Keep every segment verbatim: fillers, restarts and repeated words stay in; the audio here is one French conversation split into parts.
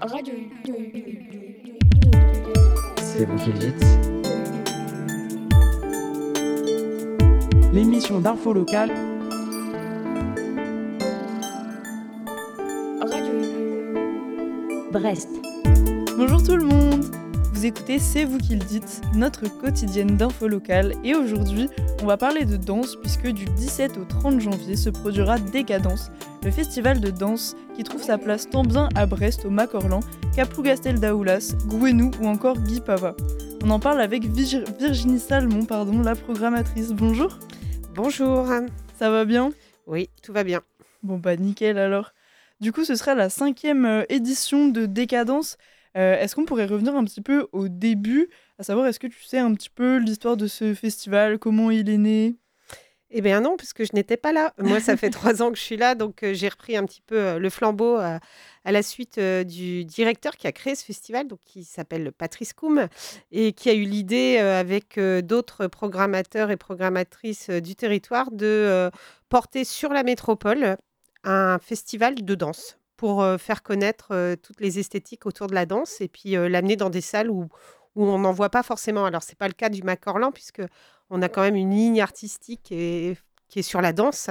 C'est vous qui le dites. L'émission d'info locale. Brest. Bonjour tout le monde. Vous écoutez C'est vous qui le dites, notre quotidienne d'info locale, et aujourd'hui on va parler de danse puisque du dix-sept au trente janvier se produira Décadence, le festival de danse qui trouve sa place tant bien à Brest au Macorlan qu'à Plougastel-Daoulas, Gouenou ou encore Guy Pava. On en parle avec Vir- Virginie Salmon, pardon, la programmatrice. Bonjour. Bonjour. Ça va bien ? Oui, tout va bien. Bon bah nickel alors. Du coup ce sera la cinquième euh, édition de Décadence. Euh, est-ce qu'on pourrait revenir un petit peu au début, à savoir est-ce que tu sais un petit peu l'histoire de ce festival, comment il est né ? Eh bien non, puisque je n'étais pas là. Moi, ça fait trois ans que je suis là, donc euh, j'ai repris un petit peu euh, le flambeau euh, à la suite euh, du directeur qui a créé ce festival, donc qui s'appelle Patrice Koum, et qui a eu l'idée euh, avec euh, d'autres programmateurs et programmatrices euh, du territoire de euh, porter sur la métropole un festival de danse pour euh, faire connaître euh, toutes les esthétiques autour de la danse et puis euh, l'amener dans des salles où, où on n'en voit pas forcément. Alors, ce n'est pas le cas du Macorlan, puisque on a quand même une ligne artistique et, qui est sur la danse.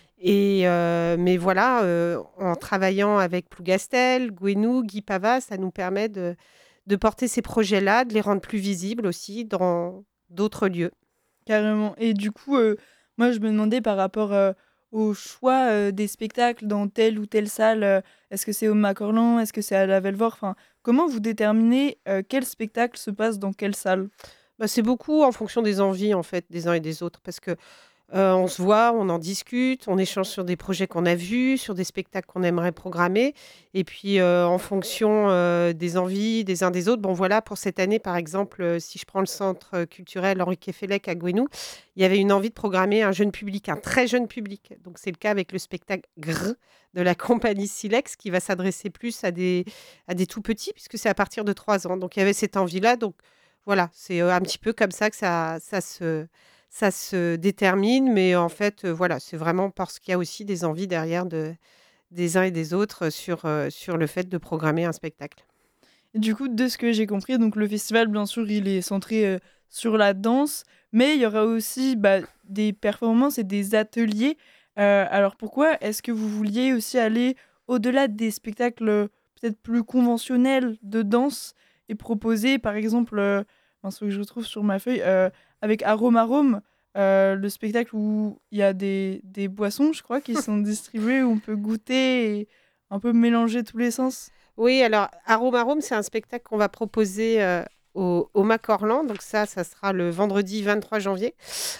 Et, euh, mais voilà, euh, en travaillant avec Plougastel, Gouenou, Guy Pava, ça nous permet de, de porter ces projets-là, de les rendre plus visibles aussi dans d'autres lieux. Carrément. Et du coup, euh, moi je me demandais par rapport euh, au choix euh, des spectacles dans telle ou telle salle, euh, est-ce que c'est au Macorlan, est-ce que c'est à la Velvore, enfin, comment vous déterminez euh, quel spectacle se passe dans quelle salle ? Bah, c'est beaucoup en fonction des envies, en fait, des uns et des autres, parce que euh, on se voit, on en discute, on échange sur des projets qu'on a vus, sur des spectacles qu'on aimerait programmer, et puis euh, en fonction euh, des envies des uns des autres. Bon, voilà, pour cette année, par exemple, euh, si je prends le centre culturel Henri Kefelec à Gouenou, il y avait une envie de programmer un jeune public, un très jeune public. Donc, c'est le cas avec le spectacle Grrr de la compagnie Silex, qui va s'adresser plus à des, à des tout petits, puisque c'est à partir de trois ans. Donc, il y avait cette envie-là. Donc, voilà, c'est un petit peu comme ça que ça, ça, se, ça se détermine. Mais en fait, euh, voilà, c'est vraiment parce qu'il y a aussi des envies derrière de, des uns et des autres sur, euh, sur le fait de programmer un spectacle. Et du coup, de ce que j'ai compris, donc le festival, bien sûr, il est centré euh, sur la danse, mais il y aura aussi bah, des performances et des ateliers. Euh, alors pourquoi est-ce que vous vouliez aussi aller au-delà des spectacles euh, peut-être plus conventionnels de danse et proposer, par exemple, euh, enfin, ce que je retrouve sur ma feuille, euh, avec Aromarome, euh, le spectacle où il y a des, des boissons, je crois, qui sont distribuées, où on peut goûter et un peu mélanger tous les sens. Oui, alors Aromarome, c'est un spectacle qu'on va proposer euh, au, au Macorlan. Donc ça, ça sera le vendredi vingt-trois janvier.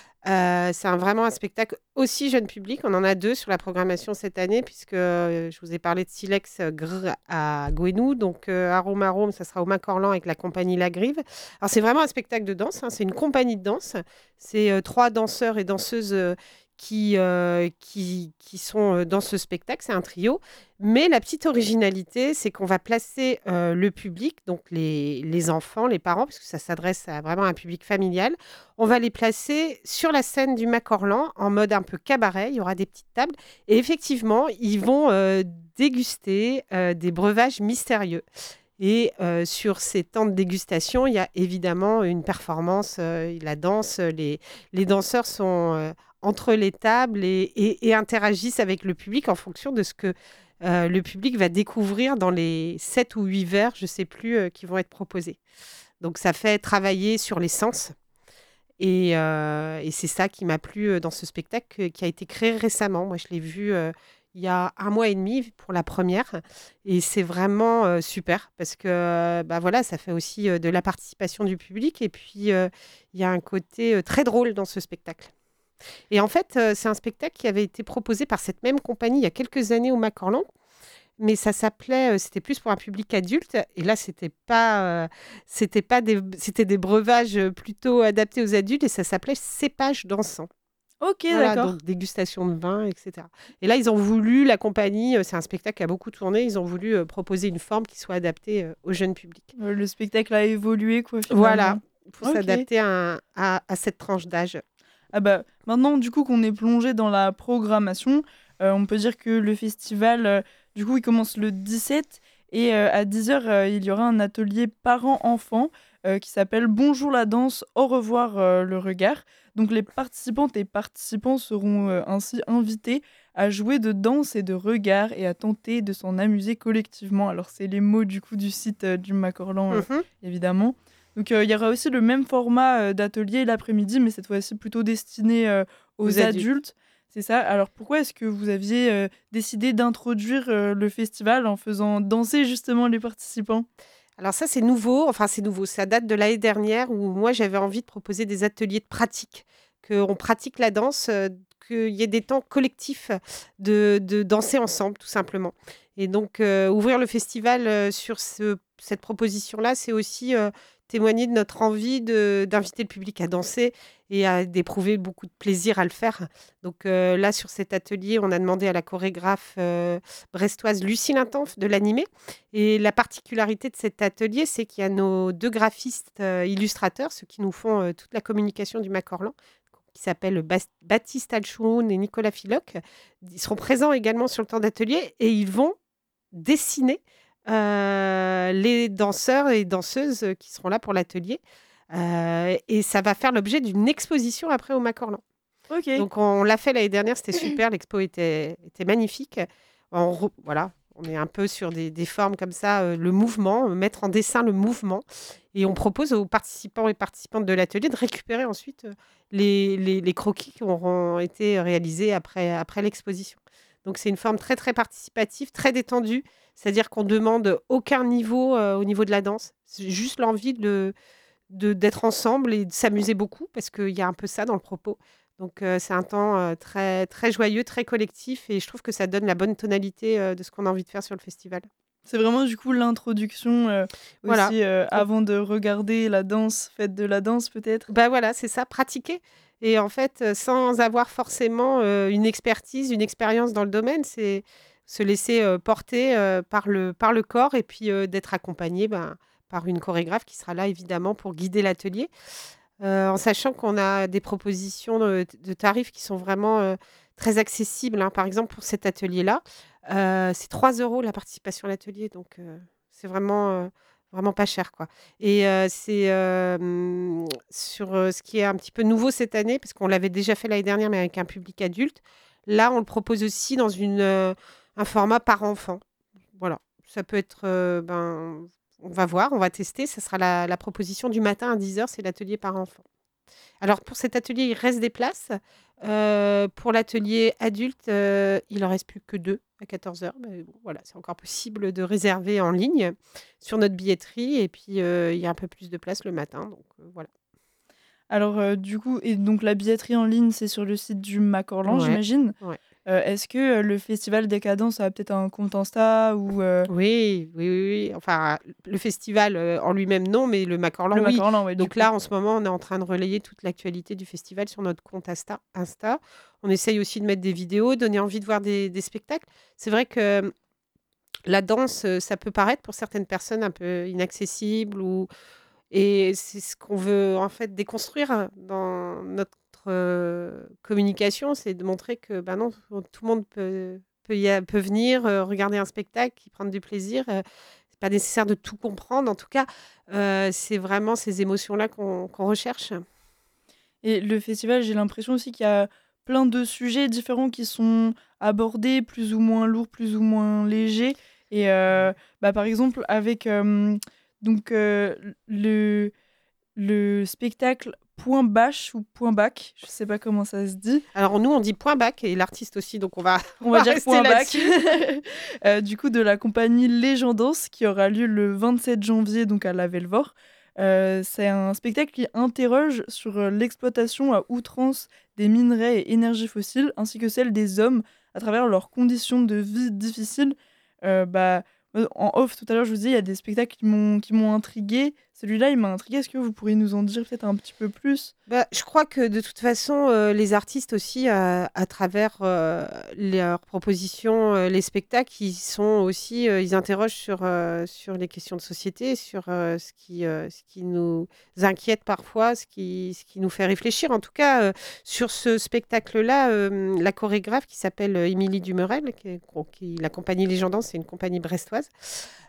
Euh, c'est un, vraiment un spectacle aussi jeune public. On en a deux sur la programmation cette année, puisque euh, je vous ai parlé de Silex euh, Grrr à Gouenou. Donc euh, Aromarome, ça sera au Macorlan avec la compagnie La Grive. Alors c'est vraiment un spectacle de danse, hein, c'est une compagnie de danse. C'est euh, trois danseurs et danseuses euh, qui, euh, qui, qui sont euh, dans ce spectacle. C'est un trio. Mais la petite originalité, c'est qu'on va placer euh, le public, donc les, les enfants, les parents, parce que ça s'adresse à vraiment un public familial. On va les placer sur la scène du Macorlan en mode un peu cabaret. Il y aura des petites tables. Et effectivement, ils vont euh, déguster euh, des breuvages mystérieux. Et euh, sur ces temps de dégustation, il y a évidemment une performance, euh, la danse. Les, les danseurs sont euh, entre les tables et, et, et interagissent avec le public en fonction de ce que euh, le public va découvrir dans les sept ou huit vers, je ne sais plus, euh, qui vont être proposés. Donc ça fait travailler sur les sens. Et, euh, et c'est ça qui m'a plu dans ce spectacle qui a été créé récemment. Moi, je l'ai vu euh, il y a un mois et demi pour la première. Et c'est vraiment euh, super parce que bah voilà, ça fait aussi euh, de la participation du public. Et puis, euh, il y a un côté euh, très drôle dans ce spectacle. Et en fait, euh, c'est un spectacle qui avait été proposé par cette même compagnie il y a quelques années au Macorlan. Mais ça s'appelait, euh, c'était plus pour un public adulte. Et là, c'était pas, euh, c'était pas des, c'était des breuvages plutôt adaptés aux adultes. Et ça s'appelait Cépage dansant. Ok, Voilà, d'accord. donc dégustation de vin, et cetera. Et là, ils ont voulu, la compagnie, euh, c'est un spectacle qui a beaucoup tourné, ils ont voulu euh, proposer une forme qui soit adaptée euh, au jeune public. Euh, le spectacle a évolué, quoi, finalement. Voilà, il faut Ok. s'adapter à, à, à cette tranche d'âge. Ah bah, maintenant, du coup, qu'on est plongé dans la programmation, euh, on peut dire que le festival, euh, du coup, il commence le dix-sept Et euh, à dix heures, euh, il y aura un atelier parents-enfants euh, qui s'appelle Bonjour la danse, au revoir euh, le regard. Donc les participantes et participants seront euh, ainsi invités à jouer de danse et de regard et à tenter de s'en amuser collectivement. Alors c'est les mots du coup du site euh, du Macorlan, euh, Mhm. évidemment. Donc euh, il y aura aussi le même format euh, d'atelier l'après-midi, mais cette fois-ci plutôt destiné euh, Aux aux adultes. adultes. C'est ça. Alors pourquoi est-ce que vous aviez euh, décidé d'introduire euh, le festival en faisant danser justement les participants? Alors ça, c'est nouveau. Enfin, c'est nouveau. Ça date de l'année dernière où moi, j'avais envie de proposer des ateliers de pratique, qu'on pratique la danse, euh, qu'il y ait des temps collectifs de, de danser ensemble, tout simplement. Et donc, euh, ouvrir le festival euh, sur ce- cette proposition-là, c'est aussi euh, témoigner de notre envie de, d'inviter le public à danser et à d'éprouver beaucoup de plaisir à le faire. Donc euh, là, sur cet atelier, on a demandé à la chorégraphe euh, brestoise Lucie Lintanf de l'animer. Et la particularité de cet atelier, c'est qu'il y a nos deux graphistes euh, illustrateurs, ceux qui nous font euh, toute la communication du Macorlan, qui s'appellent Bas- Baptiste Alchoun et Nicolas Filoc. Ils seront présents également sur le temps d'atelier et ils vont dessiner euh, les danseurs et danseuses qui seront là pour l'atelier. Euh, et ça va faire l'objet d'une exposition après au Macorlan. Ok. Donc on l'a fait l'année dernière, c'était super, l'expo était, était magnifique. On re- voilà, on est un peu sur des, des formes comme ça, euh, le mouvement, euh, mettre en dessin le mouvement. Et on propose aux participants et participantes de l'atelier de récupérer ensuite euh, les, les- les croquis qui auront été réalisés après, après l'exposition. Donc c'est une forme très très participative, très détendue, c'est-à-dire qu'on demande aucun niveau euh, au niveau de la danse, c'est juste l'envie de, de- d'être ensemble et de s'amuser beaucoup, parce qu'il y a un peu ça dans le propos. Donc, euh, c'est un temps euh, très, très joyeux, très collectif, et je trouve que ça donne la bonne tonalité euh, de ce qu'on a envie de faire sur le festival. C'est vraiment du coup l'introduction euh, Voilà. aussi euh, On- avant de regarder la danse, fête de la danse peut-être. Bah voilà, c'est ça, pratiquer. Et en fait, euh, sans avoir forcément euh, une expertise, une expérience dans le domaine, c'est se laisser euh, porter euh, par le, par le corps et puis euh, d'être accompagné ben, par une chorégraphe qui sera là évidemment pour guider l'atelier. Euh, en sachant qu'on a des propositions de, de tarifs qui sont vraiment euh, très accessibles, hein. Par exemple, pour cet atelier-là, euh, c'est trois euros la participation à l'atelier. Donc, euh, c'est vraiment, euh, vraiment pas cher, quoi. Et euh, c'est euh, hum, sur euh, ce qui est un petit peu nouveau cette année, parce qu'on l'avait déjà fait l'année dernière, mais avec un public adulte. Là, on le propose aussi dans une, euh, un format par enfant. Voilà. Ça peut être, euh, ben, on va voir, on va tester. Ça sera la, la proposition du matin à dix heures, c'est l'atelier par enfant. Alors pour cet atelier, il reste des places. Euh, pour l'atelier adulte, euh, il en reste plus que deux à quatorze heures. Mais bon, voilà, c'est encore possible de réserver en ligne sur notre billetterie. Et puis, euh, il y a un peu plus de place le matin. Donc, euh, voilà. Alors euh, du coup, et donc la billetterie en ligne, c'est sur le site du Macorlan, Ouais, j'imagine. ouais. Euh, est-ce que euh, le Festival Décadence a peut-être un compte Insta ou euh, Oui, oui, oui, oui. Enfin, le festival euh, en lui-même, non, mais le le Macorlan, oui. Macorlan, ouais, du Donc coup. là, en ce moment, on est en train de relayer toute l'actualité du festival sur notre compte Insta. Insta. On essaye aussi de mettre des vidéos, donner envie de voir des, des spectacles. C'est vrai que euh, la danse, euh, ça peut paraître pour certaines personnes un peu inaccessible ou... Et c'est ce qu'on veut en fait déconstruire dans notre euh, communication, c'est de montrer que ben non, tout le monde peut, peut, y a- peut venir euh, regarder un spectacle, y prendre du plaisir. Euh, c'est pas nécessaire de tout comprendre. En tout cas, euh, c'est vraiment ces émotions-là qu'on qu'on recherche. Et le festival, j'ai l'impression aussi qu'il y a plein de sujets différents qui sont abordés, plus ou moins lourds, plus ou moins légers. Et euh, bah, par exemple, avec euh, donc, euh, le, le spectacle Point Bâche ou Point Bac, je sais pas comment ça se dit. Alors nous, on dit point bac et l'artiste aussi, donc on va, on On va va dire rester Point Bac. là-dessus. Euh, du coup, de la compagnie Légendance qui aura lieu le vingt-sept janvier donc à La Velvore. Euh, c'est un spectacle qui interroge sur euh, l'exploitation à outrance des minerais et énergies fossiles, ainsi que celle des hommes à travers leurs conditions de vie difficiles. Euh, bah, euh, en off, tout à l'heure, je vous disais, il y a des spectacles qui m'ont qui m'ont intrigué. Celui-là, il m'a intrigué. Est-ce que vous pourriez nous en dire peut-être un petit peu plus? Bah, je crois que de toute façon, euh, les artistes aussi, euh, à travers euh, leurs propositions, euh, les spectacles, ils sont aussi, euh, ils interrogent sur, euh, sur les questions de société, sur euh, ce qui, euh, ce qui nous inquiète parfois, ce qui, ce qui nous fait réfléchir. En tout cas, euh, sur ce spectacle-là, euh, la chorégraphe qui s'appelle euh, Émilie Dumerel, qui, est- qui- la compagnie Légendance, c'est une compagnie brestoise.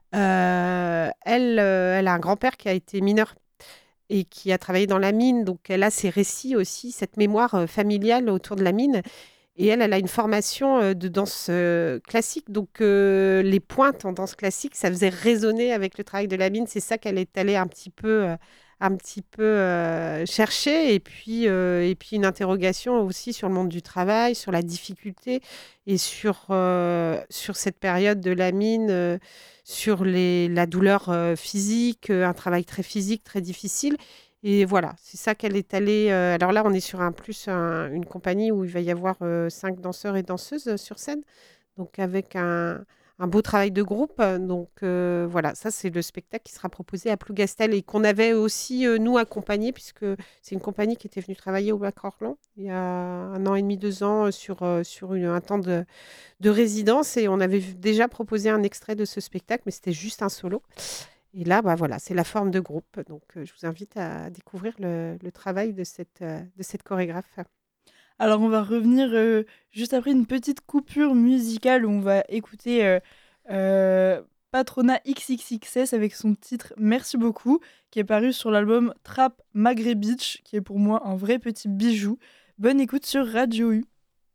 Euh, elle, euh, elle a un grand-père qui a été mineur et qui a travaillé dans la mine. Donc, elle a ses récits aussi, cette mémoire euh, familiale autour de la mine. Et elle, elle a une formation euh, de danse euh, classique. Donc, euh, les pointes en danse classique, ça faisait résonner avec le travail de la mine. C'est ça qu'elle est allée un petit peu, euh, un petit peu euh, chercher. Et puis, euh, et puis, une interrogation aussi sur le monde du travail, sur la difficulté et sur, euh, sur cette période de la mine, euh, sur les, la douleur euh, physique, euh, un travail très physique, très difficile. Et voilà, c'est ça qu'elle est allée. euh, alors là, on est sur un plus un- une compagnie où il va y avoir euh, cinq danseurs et danseuses euh, sur scène, donc avec un, un beau travail de groupe. Donc euh, voilà, ça c'est le spectacle qui sera proposé à Plougastel et qu'on avait aussi euh, nous accompagné puisque c'est une compagnie qui était venue travailler au Bac Orlan il y a un an et demi, deux ans euh, sur euh, sur une- un temps de, de résidence et on avait vu- déjà proposé un extrait de ce spectacle, mais c'était juste un solo. Et là, bah voilà, c'est la forme de groupe. Donc, euh, je vous invite à découvrir le, le travail de cette, euh, de cette chorégraphe. Alors, on va revenir euh, juste après une petite coupure musicale où on va écouter euh, euh, Patrona X X X S avec son titre Merci beaucoup, qui est paru sur l'album Trap Maghreb Beach, qui est pour moi un vrai petit bijou. Bonne écoute sur Radio U.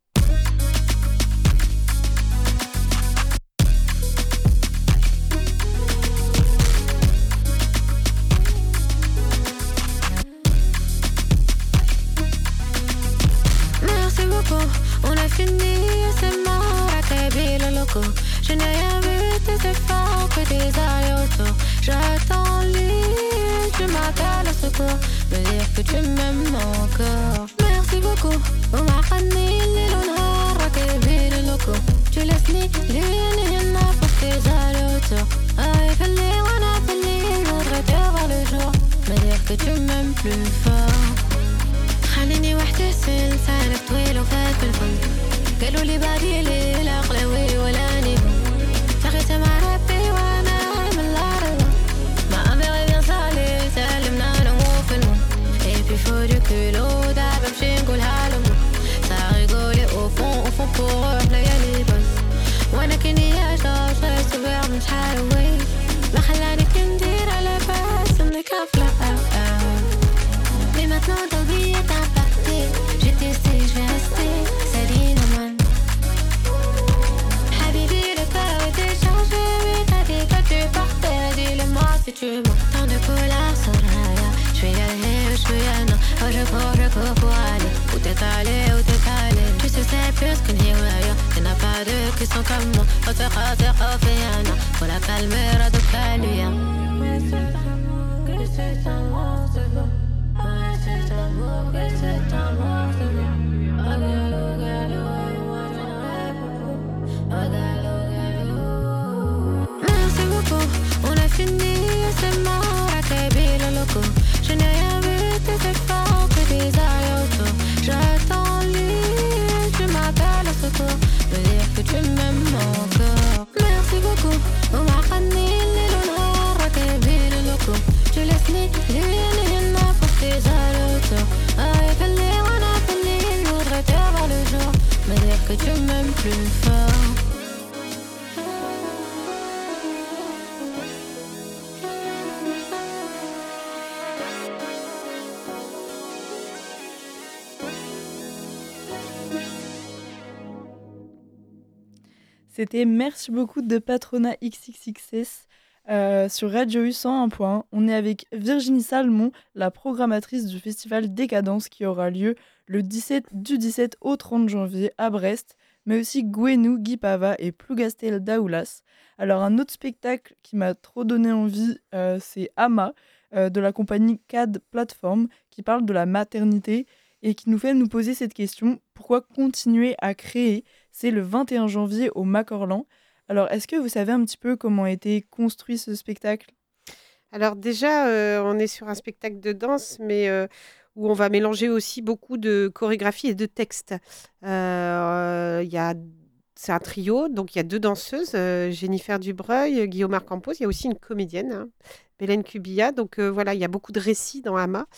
Merci beaucoup, on a fini, c'est mort, à Kabyle loco. Je n'ai rien vu de tes efforts que des allers-retours. J'attends l'île, tu m'appelles au secours, me dire que tu m'aimes encore. Merci beaucoup, on m'a ramené l'honneur, à Kabyle loco. Tu laisses ni l'une ni une pour tes allers-retours. Avec les on a fini, je voudrais te voir le jour, me dire que tu m'aimes plus fort. خليني وحدي سلسلك طويل وفات بالفل قالوا لي بعدي لي لا قلوي ولا نيفو تغيت مع ربي وانا من الارض ما امي bien salé سلمنا نمو في المو et puis faut du culot دابا بمشي نقولها لهم ça rigolait au fond au fond pour eux ليالي بس وانا كنياش لا صبر من شحال وي ما خلاني كندير على باس انك افلا mais maintenant ta vie est impactée. J'ai testé, je vais rester Saline Oman. Habibi, le cœur est déchargé. Oui, t'as dit que tu partais. Dis-le-moi si tu mens. Tant de couleurs sur Raya. Je vais y aller ou je vais y aller. Oh, je cours, je cours pour aller. Où t'es allé, où t'es allé. Tu sais, c'est plus qu'une hiwaya. Y'en a pas deux qui sont comme moi. Oh, c'est khater, oh, fiana. Faut la calmer, rado kaluya. Mais c'est amour, que c'est amour, c'est bon. C'est amour, que c'est amour, c'est bon. Oh, galou, galou, moi j'en rêve beaucoup. Oh, galou, galou. Merci beaucoup, on a fini, c'est mort, à Kabyle loco. Je n'ai rien vu de tes efforts que des allers-retours. J'attends l'île, tu m'appelles au secours, me dire que tu m'aimes encore. Merci beaucoup, on m'a ramené l'honneur, à Kabyle loco. Tu laisses ni l'une ni une pour tes allers-retours. Avec les on a fini, je voudrais te voir le jour, me dire que tu m'aimes plus fort. C'était Merci beaucoup de Patrona X X X S euh, sur Radio U cent un point un. On est avec Virginie Salmon, la programmatrice du festival Décadence qui aura lieu le dix-sept, du dix-sept au trente janvier à Brest, mais aussi Gwenou, Guy Pava et Plougastel Daoulas. Alors un autre spectacle qui m'a trop donné envie, euh, c'est Ama euh, de la compagnie C A D Platform qui parle de la maternité et qui nous fait nous poser cette question: pourquoi continuer à créer? C'est le vingt et un janvier au Macorlan. Alors, est-ce que vous savez un petit peu comment a été construit ce spectacle? Alors déjà, euh, on est sur un spectacle de danse, mais euh, où on va mélanger aussi beaucoup de chorégraphie et de texte. Euh, il y a, c'est un trio, donc il y a deux danseuses, euh, Jennifer Dubreuil, Guillaume Arcampos. Il y a aussi une comédienne, hein, Bélène Cubilla. Donc euh, voilà, il y a beaucoup de récits dans Ama.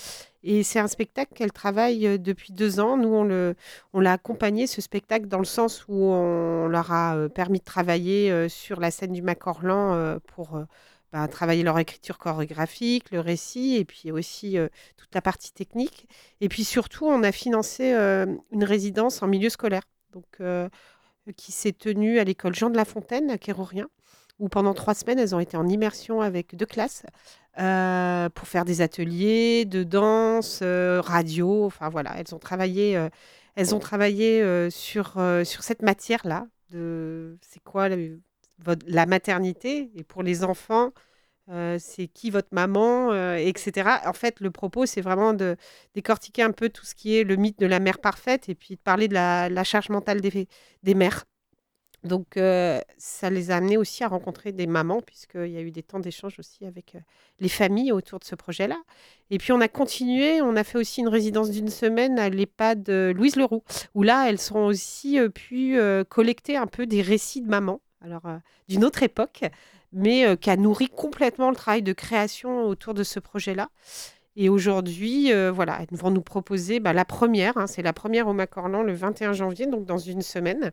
Et c'est un spectacle qu'elle travaille euh, depuis deux ans. Nous, on, le, on l'a accompagné, ce spectacle, dans le sens où on leur a euh, permis de travailler euh, sur la scène du Macorlan euh, pour euh, bah, travailler leur écriture chorégraphique, le récit, et puis aussi euh, toute la partie technique. Et puis surtout, on a financé euh, une résidence en milieu scolaire, donc, euh, qui s'est tenue à l'école Jean de La Fontaine, à Quérorien, où pendant trois semaines, elles ont été en immersion avec deux classes euh, pour faire des ateliers de danse, euh, radio. Enfin voilà, elles ont travaillé, euh, elles ont travaillé euh, sur, euh, sur cette matière-là. De, c'est quoi la, votre- la maternité? Et pour les enfants, euh, c'est qui votre maman, euh, et cetera. En fait, le propos, c'est vraiment de décortiquer un peu tout ce qui est le mythe de la mère parfaite et puis de parler de la, la charge mentale des, des mères. Donc, euh, ça les a amenés aussi à rencontrer des mamans, puisqu'il y a eu des temps d'échange aussi avec euh, les familles autour de ce projet-là. Et puis, on a continué, on a fait aussi une résidence d'une semaine à l'EHPAD euh, Louise Leroux, où là, elles ont aussi euh, pu euh, collecter un peu des récits de mamans, alors euh, d'une autre époque, mais euh, qui a nourri complètement le travail de création autour de ce projet-là. Et aujourd'hui, euh, voilà, elles vont nous proposer bah, la première, hein, c'est la première au Macorlan le vingt et un janvier, donc dans une semaine.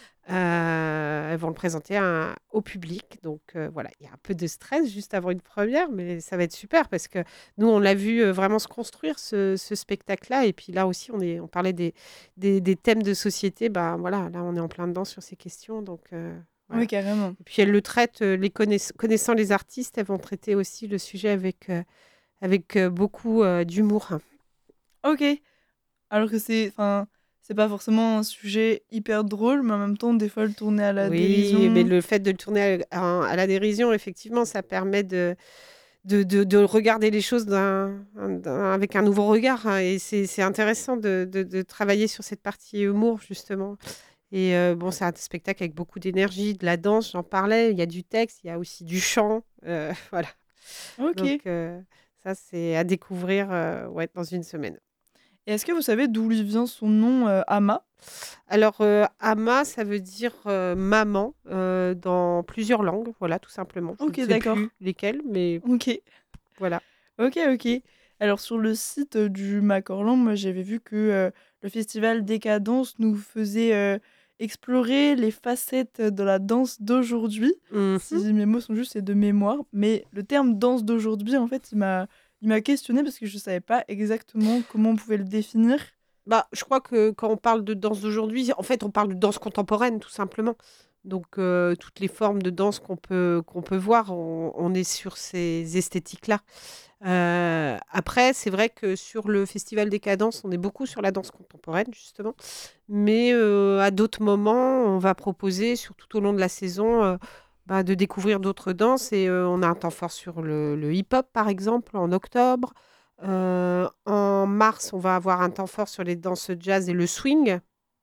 Euh, elles vont le présenter à- au public. Donc euh, voilà, il y a un peu de stress juste avant une première, mais ça va être super parce que nous, on l'a vu euh, vraiment se construire, ce, ce spectacle-là. Et puis là aussi, on, est, on parlait des, des, des thèmes de société. Ben voilà, là, on est en plein dedans sur ces questions. Donc euh, Oui, voilà. carrément. Et puis elles le traitent, euh, les connaiss- connaissant les artistes, elles vont traiter aussi le sujet avec, euh, avec euh, beaucoup euh, d'humour. Ok. Alors que c'est, enfin, c'est pas forcément un sujet hyper drôle, mais en même temps, des fois, le tourner à la Oui, mais dérision. le fait de le tourner à, à- à la dérision, effectivement, ça permet de, de, de, de regarder les choses d'un, d'un- avec un nouveau regard, hein. Et c'est, c'est intéressant de, de, de travailler sur cette partie humour, justement. Et euh, bon, c'est un spectacle avec beaucoup d'énergie, de la danse, j'en parlais. Il y a du texte, il y a aussi du chant. euh, voilà. Ok. Donc, Et euh, ça, c'est à découvrir euh, ouais, dans une semaine. est-ce que vous savez d'où lui vient son nom, euh, Ama? Alors, euh, Ama, ça veut dire euh, maman euh, dans plusieurs langues, voilà, tout simplement. Je ne Ok, sais plus d'accord. lesquelles, mais Ok. voilà. Ok, ok. Alors, sur le site euh, du Macorlan, moi, j'avais vu que euh, le festival Décadence nous faisait euh, explorer les facettes de la danse d'aujourd'hui. Mhm. Si mes mots sont justes, c'est de mémoire. Mais le terme danse d'aujourd'hui, en fait, il m'a, il m'a questionné parce que je savais pas exactement comment on pouvait le définir. Bah, je crois que quand on parle de danse d'aujourd'hui, en fait, on parle de danse contemporaine, tout simplement. Donc, euh, toutes les formes de danse qu'on peut, qu'on peut voir, on, on est sur ces esthétiques-là. Euh, après, c'est vrai que sur le Festival des Cadences, on est beaucoup sur la danse contemporaine, justement. Mais euh, à d'autres moments, on va proposer, sur tout au long de la saison, euh, bah, de découvrir d'autres danses. Et euh, on a un temps fort sur le, le hip-hop, par exemple, en octobre. Euh, en mars, on va avoir un temps fort sur les danses jazz et le swing.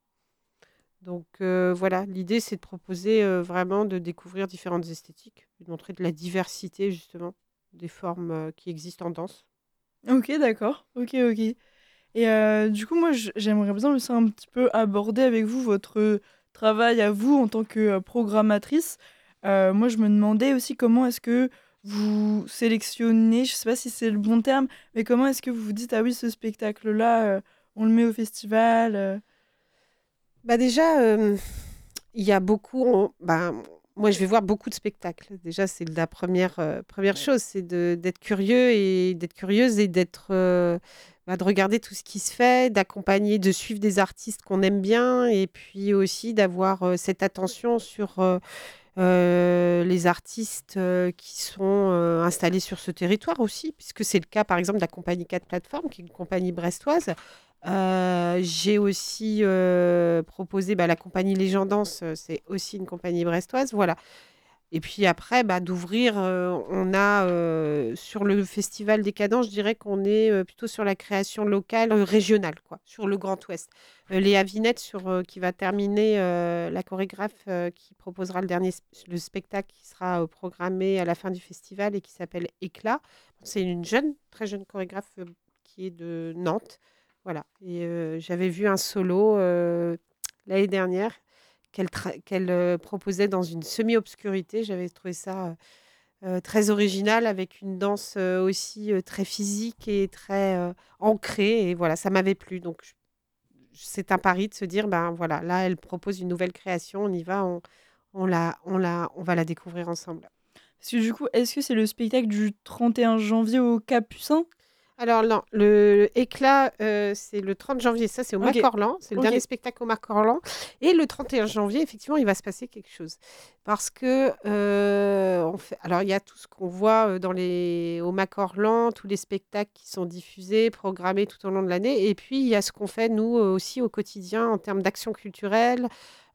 Donc euh, voilà, l'idée, c'est de proposer euh, vraiment de découvrir différentes esthétiques, de montrer de la diversité, justement, des formes euh, qui existent en danse. Ok, d'accord. Ok, ok. Et euh, du coup, moi, j- j'aimerais bien aussi un petit peu aborder avec vous votre travail à vous en tant que euh, programmatrice. Euh, moi, je me demandais aussi comment est-ce que vous sélectionnez, je sais pas si c'est le bon terme, mais comment est-ce que vous vous dites, ah oui, ce spectacle-là, euh, on le met au festival. euh. Bah déjà, euh, il y a beaucoup. on- bah, moi, je vais voir beaucoup de spectacles. Déjà, c'est la première, euh, première chose, c'est de- d'être curieux et d'être curieuse et d'être, euh, bah, de regarder tout ce qui se fait, d'accompagner, de suivre des artistes qu'on aime bien et puis aussi d'avoir euh, cette attention sur euh, euh, les artistes euh, qui sont euh, installés sur ce territoire aussi, puisque c'est le cas par exemple de la compagnie quatre Plateformes, qui est une compagnie brestoise. Euh, j'ai aussi euh, proposé bah, la compagnie Légendance, euh, c'est aussi une compagnie brestoise. Voilà. Et puis après, bah, d'ouvrir, euh, on a euh, sur le Festival des Cadences, je dirais qu'on est euh, plutôt sur la création locale, euh, régionale, quoi, sur le Grand Ouest. Euh, Léa Vinette, sur, euh, qui va terminer, euh, la chorégraphe euh, qui proposera le dernier sp- le spectacle qui sera euh, programmé à la fin du festival et qui s'appelle Éclat. C'est une jeune, très jeune chorégraphe euh, qui est de Nantes. Voilà. Et euh, j'avais vu un solo euh, l'année dernière qu'elle tra- qu'elle, euh, proposait dans une semi-obscurité. J'avais trouvé ça euh, très original, avec une danse euh, aussi euh, très physique et très euh, ancrée. Et voilà, ça m'avait plu. Donc, je- c'est un pari de se dire, ben voilà, là, elle propose une nouvelle création, on y va, on, on la, on la, on va la découvrir ensemble. Parce que du coup, est-ce que c'est le spectacle du trente et un janvier au Capucin? Alors non, le éclat, euh, c'est le trente janvier, ça c'est au Ok, Macorlan, c'est le ok. dernier spectacle au Macorlan. Et le trente et un janvier, effectivement, il va se passer quelque chose. Parce que, euh, on fait... alors il y a tout ce qu'on voit euh, dans les... au Macorlan, tous les spectacles qui sont diffusés, programmés tout au long de l'année. Et puis il y a ce qu'on fait, nous euh, aussi, au quotidien, en termes d'action culturelle,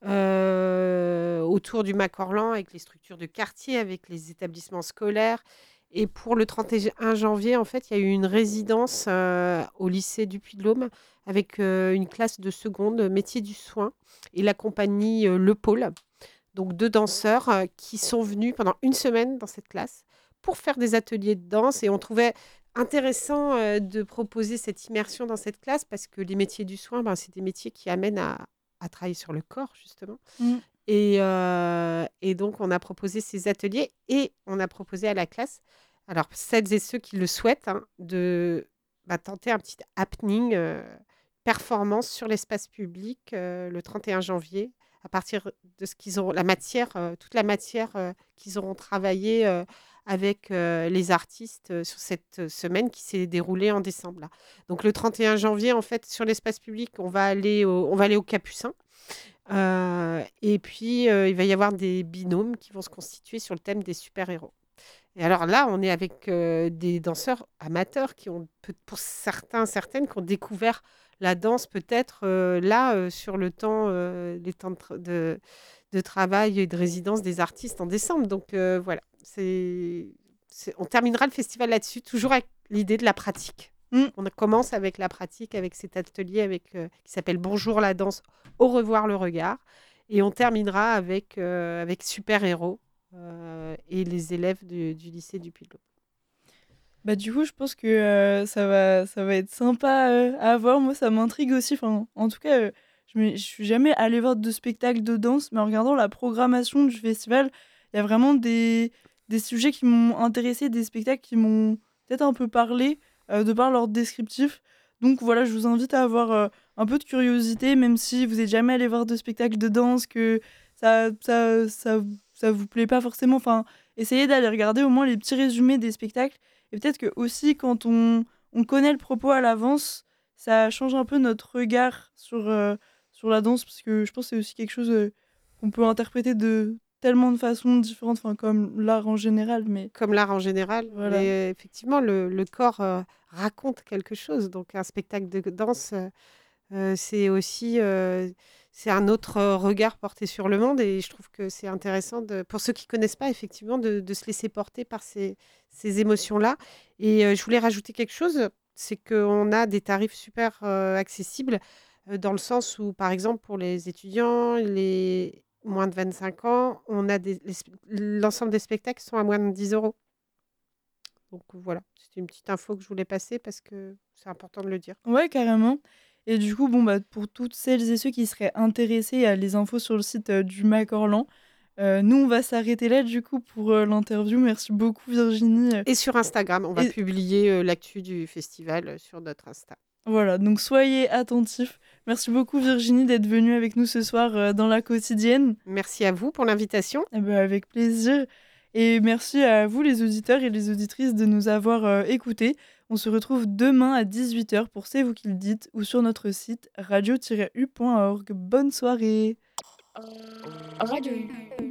euh, autour du Macorlan, avec les structures de quartier, avec les établissements scolaires. Et pour le trente et un janvier, en fait, il y a eu une résidence euh, au lycée du Puy-de-Dôme avec euh, une classe de seconde, métier du soin, et la compagnie euh, Le Pôle. Donc deux danseurs euh, qui sont venus pendant une semaine dans cette classe pour faire des ateliers de danse. Et on trouvait intéressant euh, de proposer cette immersion dans cette classe parce que les métiers du soin, ben, c'est des métiers qui amènent à, à travailler sur le corps, justement. Mm. Et, euh, et donc, on a proposé ces ateliers et on a proposé à la classe, alors celles et ceux qui le souhaitent, hein, de bah, tenter un petit happening, euh, performance sur l'espace public euh, le trente et un janvier, à partir de ce qu'ils auront, la matière, euh, toute la matière euh, qu'ils auront travaillé euh, avec euh, les artistes euh, sur cette semaine qui s'est déroulée en décembre. Là. Donc le trente et un janvier, en fait, sur l'espace public, on va aller au, on va aller au Capucin. Euh, et puis, euh, il va y avoir des binômes qui vont se constituer sur le thème des super-héros. Et alors là, on est avec euh, des danseurs amateurs qui ont, peut- pour certains, certaines, qui ont découvert la danse peut-être euh, là, euh, sur le temps, euh, les temps de, tra- de, de travail et de résidence des artistes en décembre. Donc euh, voilà, c'est, c'est- on terminera le festival là-dessus, toujours avec l'idée de la pratique. Mm. On commence avec la pratique, avec cet atelier avec, euh, qui s'appelle Bonjour la danse, au revoir le regard. Et on terminera avec, euh, avec Super Héros euh, et les élèves du, du lycée du Puy-de-Dôme. Bah du coup, je pense que euh, ça va, ça va être sympa euh, à voir. Moi, ça m'intrigue aussi. Enfin, en tout cas, euh, je ne suis jamais allée voir de spectacle de danse, mais en regardant la programmation du festival, il y a vraiment des, des sujets qui m'ont intéressé, des spectacles qui m'ont peut-être un peu parlé euh, de par leur descriptif. Donc voilà, je vous invite à avoir euh, un peu de curiosité, même si vous n'êtes jamais allé voir de spectacle de danse, que ça, ça, ça, ça vous plaît pas forcément. Enfin, essayez d'aller regarder au moins les petits résumés des spectacles. Et peut-être que aussi, quand on, on connaît le propos à l'avance, ça change un peu notre regard sur, euh, sur la danse, parce que je pense que c'est aussi quelque chose euh, qu'on peut interpréter de tellement de façons différentes, enfin, comme l'art en général, mais Comme l'art en général, voilà. mais euh, effectivement, le, le corps euh, raconte quelque chose. Donc un spectacle de danse, euh, euh, c'est aussi euh, c'est un autre euh, regard porté sur le monde. Et je trouve que c'est intéressant, de, pour ceux qui ne connaissent pas, effectivement, de, de se laisser porter par ces, ces émotions-là. Et euh, je voulais rajouter quelque chose, c'est qu'on a des tarifs super euh, accessibles, euh, dans le sens où, par exemple, pour les étudiants, les moins de vingt-cinq ans, on a des, les sp- l'ensemble des spectacles sont à moins de dix euros. Donc voilà, c'était une petite info que je voulais passer parce que c'est important de le dire. Ouais, carrément. Et du coup, bon, bah, pour toutes celles et ceux qui seraient intéressés à les infos sur le site euh, du Macorlan, euh, nous, on va s'arrêter là, du coup, pour euh, l'interview. Merci beaucoup, Virginie. euh, Et sur Instagram, on va Et publier euh, l'actu du festival euh, sur notre Insta. voilà, donc soyez attentifs. Merci beaucoup, Virginie, d'être venue avec nous ce soir euh, dans la quotidienne. Merci à vous pour l'invitation. Eh ben, avec plaisir. Et merci à vous, les auditeurs et les auditrices, de nous avoir euh, écoutés. On se retrouve demain à dix-huit heures pour C'est vous qui le dites ou sur notre site radio tiret u point org. Bonne soirée. Radio U.